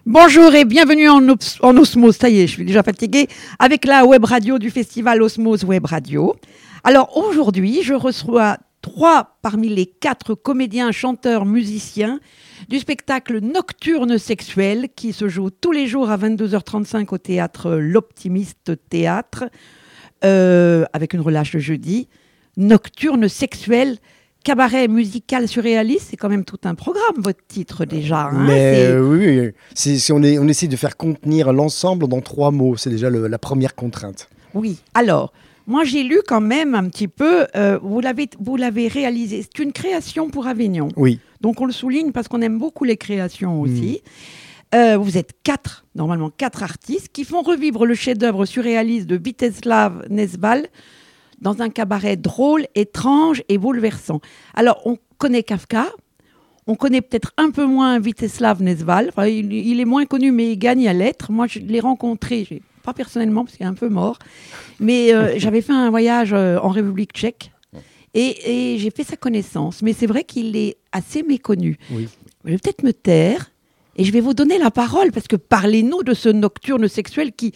Bonjour et bienvenue en Osmose. Ça y est, je suis déjà fatiguée. Avec la web radio du festival Osmose Web Radio. Alors aujourd'hui, je reçois 3 parmi les 4 comédiens, chanteurs, musiciens du spectacle Nocturne sexuel qui se joue tous les jours à 22h35 au théâtre L'Optimiste Théâtre, avec une relâche le jeudi. Nocturne sexuel. Cabaret musical surréaliste, c'est quand même tout un programme, votre titre déjà. Hein, mais oui, on essaie de faire contenir l'ensemble dans 3 mots. C'est déjà la première contrainte. Oui, alors, moi j'ai lu quand même un petit peu, vous l'avez réalisé, c'est une création pour Avignon. Oui. Donc on le souligne parce qu'on aime beaucoup les créations aussi. Vous êtes 4 artistes qui font revivre le chef-d'œuvre surréaliste de Vítězslav Nezval, dans un cabaret drôle, étrange et bouleversant. Alors, on connaît Kafka, on connaît peut-être un peu moins Vítězslav Nezval. Enfin, il est moins connu, mais il gagne à l'être. Moi, je l'ai rencontré, pas personnellement, parce qu'il est un peu mort, mais j'avais fait un voyage en République tchèque et j'ai fait sa connaissance. Mais c'est vrai qu'il est assez méconnu. Oui. Je vais peut-être me taire. Et je vais vous donner la parole, parce que parlez-nous de ce nocturne sexuel qui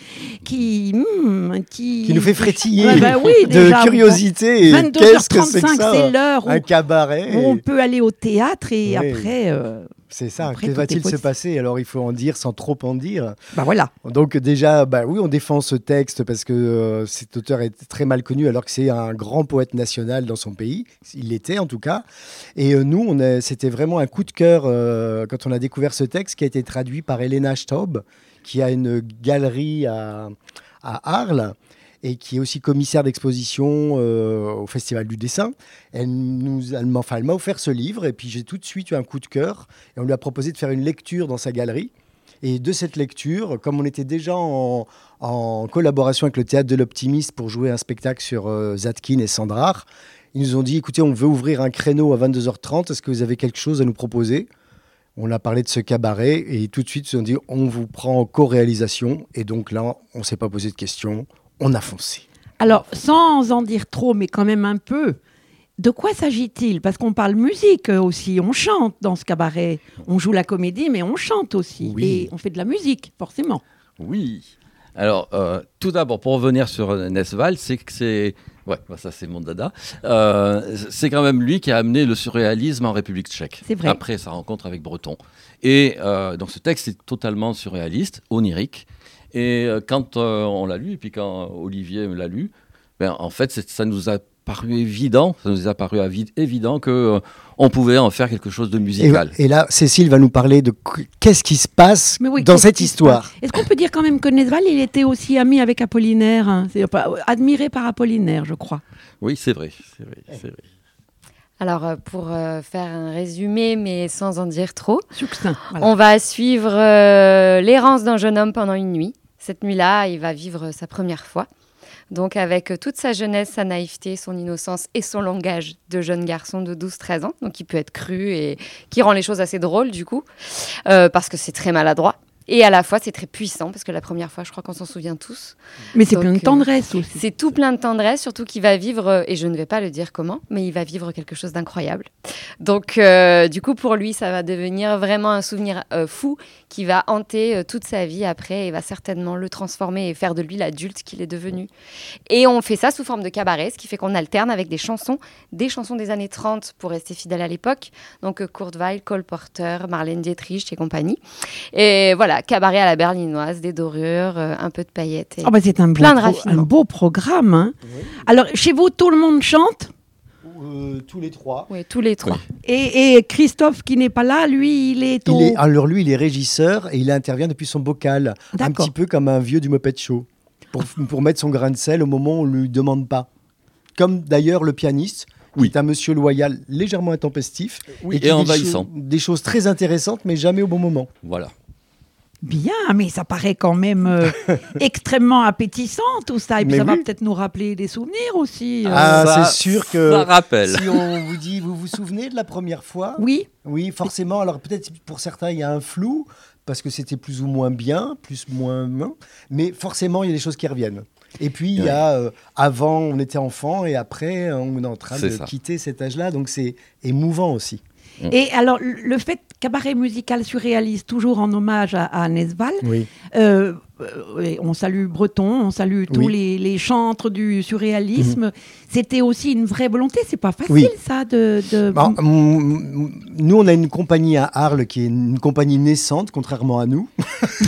nous fait frétiller oui, déjà, de curiosité. 22h35, c'est l'heure où, un cabaret. Où on peut aller au théâtre et oui. Après... c'est ça, après, que va-t-il se passer? Alors il faut en dire sans trop en dire. Voilà. Donc déjà, oui, on défend ce texte parce que cet auteur est très mal connu alors que c'est un grand poète national dans son pays. Il l'était en tout cas. Et nous, c'était vraiment un coup de cœur quand on a découvert ce texte qui a été traduit par Elena Staub, qui a une galerie à Arles et qui est aussi commissaire d'exposition au Festival du Dessin. Elle m'a offert ce livre et puis j'ai tout de suite eu un coup de cœur et on lui a proposé de faire une lecture dans sa galerie. Et de cette lecture, comme on était déjà en collaboration avec le Théâtre de l'Optimiste pour jouer un spectacle sur Zadkine et Sandrard, ils nous ont dit, écoutez, on veut ouvrir un créneau à 22h30, est-ce que vous avez quelque chose à nous proposer ? On a parlé de ce cabaret et tout de suite, ils ont dit, on vous prend en co-réalisation. Et donc là, on ne s'est pas posé de questions. On a foncé. Alors, sans en dire trop, mais quand même un peu, de quoi s'agit-il? Parce qu'on parle musique aussi, on chante dans ce cabaret. On joue la comédie, mais on chante aussi. Oui. Et on fait de la musique, forcément. Oui. Alors, tout d'abord, pour revenir sur Nezval, c'est que c'est... Ouais, ça c'est mon dada. C'est quand même lui qui a amené le surréalisme en République tchèque. C'est vrai. Après sa rencontre avec Breton. Et donc ce texte est totalement surréaliste, onirique. Et quand on l'a lu, et puis quand Olivier l'a lu, en fait, ça nous a paru évident qu'on pouvait en faire quelque chose de musical. Et là, Cécile va nous parler de qu'est-ce qui se passe dans cette histoire. Est-ce qu'on peut dire quand même que Nezval, il était aussi ami avec Apollinaire, hein, admiré par Apollinaire, je crois. Oui, c'est vrai. Alors, pour faire un résumé, mais sans en dire trop, succinct, voilà. On va suivre l'errance d'un jeune homme pendant une nuit. Cette nuit-là, il va vivre sa première fois. Donc avec toute sa jeunesse, sa naïveté, son innocence et son langage de jeune garçon de 12-13 ans, donc il peut être cru et qui rend les choses assez drôles du coup, parce que c'est très maladroit. Et à la fois, c'est très puissant, parce que la première fois, je crois qu'on s'en souvient tous. Mais c'est plein de tendresse aussi. C'est tout plein de tendresse, surtout qu'il va vivre, et je ne vais pas le dire comment, mais il va vivre quelque chose d'incroyable. Donc, du coup, pour lui, ça va devenir vraiment un souvenir fou qui va hanter toute sa vie après et va certainement le transformer et faire de lui l'adulte qu'il est devenu. Et on fait ça sous forme de cabaret, ce qui fait qu'on alterne avec des chansons des années 30 pour rester fidèle à l'époque. Donc, Kurt Weill, Cole Porter, Marlène Dietrich et compagnie. Et voilà. Cabaret à la berlinoise, des dorures, un peu de paillettes. C'est un beau programme. Hein. Oui. Alors, chez vous, tout le monde chante? Tous les 3. Oui, tous les 3. Oui. Et Christophe, qui n'est pas là, lui, il est Alors, lui, il est régisseur et il intervient depuis son bocal. D'accord. Un petit peu comme un vieux du Muppet Show. Pour mettre son grain de sel au moment où on ne lui demande pas. Comme d'ailleurs le pianiste. Oui. Qui est un monsieur loyal, légèrement intempestif. Oui, et envahissant. Des choses très intéressantes, mais jamais au bon moment. Voilà. Bien, mais ça paraît quand même extrêmement appétissant tout ça. Et puis ça va peut-être nous rappeler des souvenirs aussi. C'est sûr que ça rappelle. Si on vous dit, vous vous souvenez de la première fois? Oui. Oui, forcément. Alors peut-être pour certains, il y a un flou, parce que c'était plus ou moins bien, moins... Mais forcément, il y a des choses qui reviennent. Et puis, il y a avant, on était enfant, et après, on est en train de quitter cet âge-là. Donc c'est émouvant aussi. Et alors, le fait cabaret musical surréaliste, toujours en hommage à Nesval. Oui. On salue Breton, on salue tous les chantres du surréalisme. C'était aussi une vraie volonté, c'est pas facile ça de... Bah, nous, on a une compagnie à Arles qui est une compagnie naissante, contrairement à nous,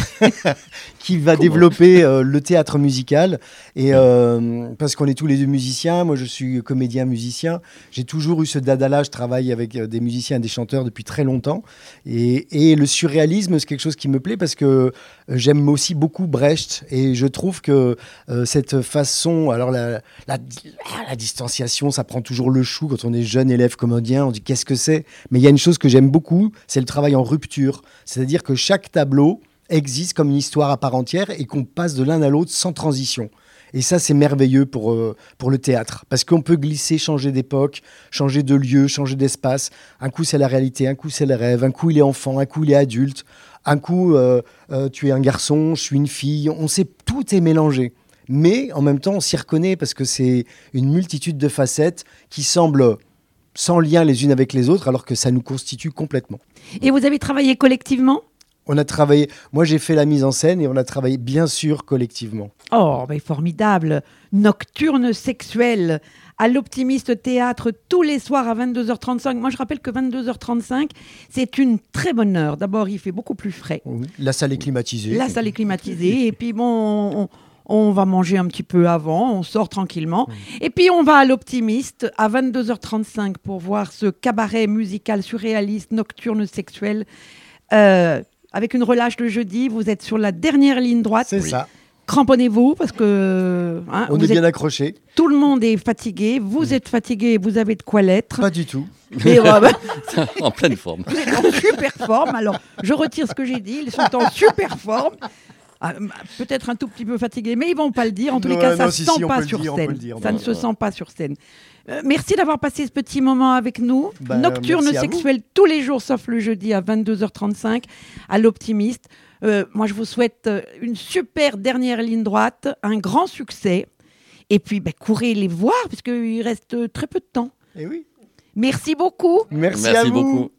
qui va développer le théâtre musical. Et parce qu'on est tous les deux musiciens, moi je suis comédien musicien, j'ai toujours eu ce dada-là, je travaille avec des musiciens et des chanteurs depuis très longtemps. Et le surréalisme, c'est quelque chose qui me plaît parce que j'aime aussi beaucoup Brecht et je trouve que cette façon, alors la distanciation, ça prend toujours le chou quand on est jeune élève comédien, on dit qu'est-ce que c'est ? Mais il y a une chose que j'aime beaucoup, c'est le travail en rupture, c'est-à-dire que chaque tableau existe comme une histoire à part entière et qu'on passe de l'un à l'autre sans transition. Et ça, c'est merveilleux pour le théâtre, parce qu'on peut glisser, changer d'époque, changer de lieu, changer d'espace. Un coup, c'est la réalité, un coup, c'est le rêve, un coup, il est enfant, un coup, il est adulte, un coup, tu es un garçon, je suis une fille. On sait, tout est mélangé. Mais en même temps, on s'y reconnaît, parce que c'est une multitude de facettes qui semblent sans lien les unes avec les autres, alors que ça nous constitue complètement. Et vous avez travaillé collectivement ? On a travaillé, moi j'ai fait la mise en scène et on a travaillé bien sûr collectivement. Oh, mais formidable. Nocturne sexuelle à l'Optimiste Théâtre tous les soirs à 22h35. Moi je rappelle que 22h35, c'est une très bonne heure. D'abord, il fait beaucoup plus frais. La salle est climatisée. La salle est climatisée et puis bon, on va manger un petit peu avant, on sort tranquillement. Et puis on va à l'Optimiste à 22h35 pour voir ce cabaret musical surréaliste nocturne sexuelle. Avec une relâche le jeudi, vous êtes sur la dernière ligne droite. C'est ça. Cramponnez-vous parce que... on est bien accrochés. Tout le monde est fatigué. Vous êtes fatigué, vous avez de quoi l'être. Pas du tout. Et, en pleine forme. Vous êtes en super forme. Alors, je retire ce que j'ai dit. Ils sont en super forme. Peut-être un tout petit peu fatigués, mais ils ne vont pas le dire. En tous les cas, ça ne se sent pas sur scène. Ça ne se sent pas sur scène. Merci d'avoir passé ce petit moment avec nous. Nocturne sexuelle tous les jours, sauf le jeudi à 22h35 à l'Optimiste. Moi, je vous souhaite une super dernière ligne droite, un grand succès. Et puis, courez les voir, parce qu'il reste très peu de temps. Eh oui. Merci beaucoup. Merci à vous. Beaucoup.